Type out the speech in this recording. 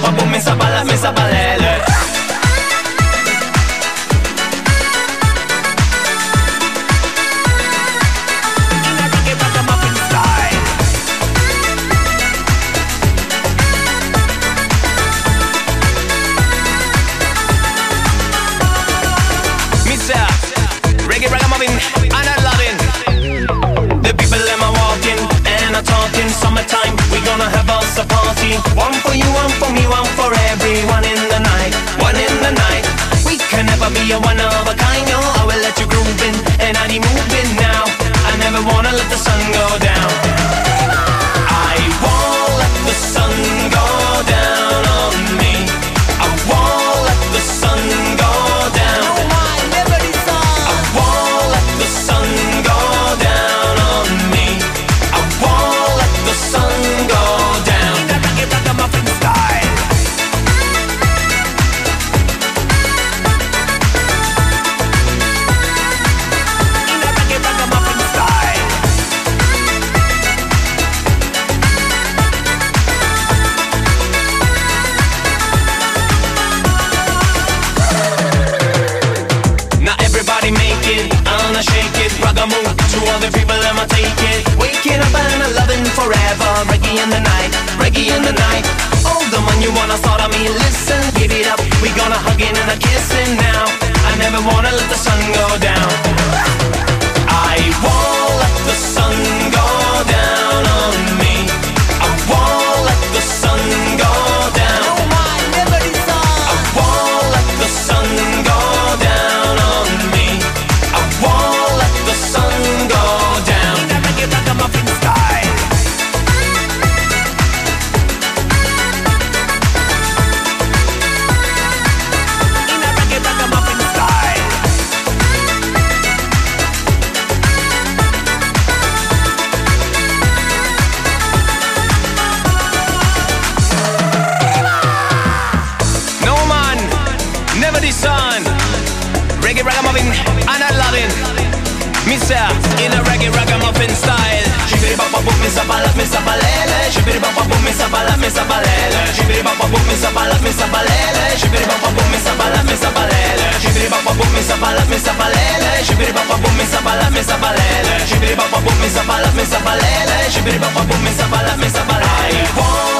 bapa boom, me sabala, me sabalele. Reggae ragamuffin, and I'm loving the people them are walking and are talking. Summertime, we gonna have us a party. One for you, one for me, one for everyone in the night. One in the night. We can never be a one of a kind, yo. I will let you groove in and I need moving now. I never wanna let the sun go down. I won't let the sun go down on me. I won't let the sun go down. Move to all the people, I'ma take it. Waking up and I'm loving forever. Reggae in the night, reggae in the night. Oh, the man you wanna start on me, listen, give it up. We gonna hugging and a kissing now. I never wanna let the sun go down. I won't let the sun go down on me. I won't let the sun go down. I won't let the sun go down on me. I won't let the sun go down. In a reggae ragamuffin style. In a reggae ragamuffin style. No man, never the sun. Reggae ragamuffin, and I loving. Missa, in a reggae ragamuffin style. Shibiri bapa boom, me sabala, me sabalele. Shibiri bapa boom, me sabala, me sabalele. Shibiri bapa boom, me sabala, me sabalele. Shibiri bapa boom, me sabala, me sabalele. Shibiri bapa boom, me sabala, me sabalele. Shibiri bapa boom, me sabala, me sabalele. Shibiri bapa boom, me sabala, me sabalele. Shibiri bapa boom, me sabala, me sabalele.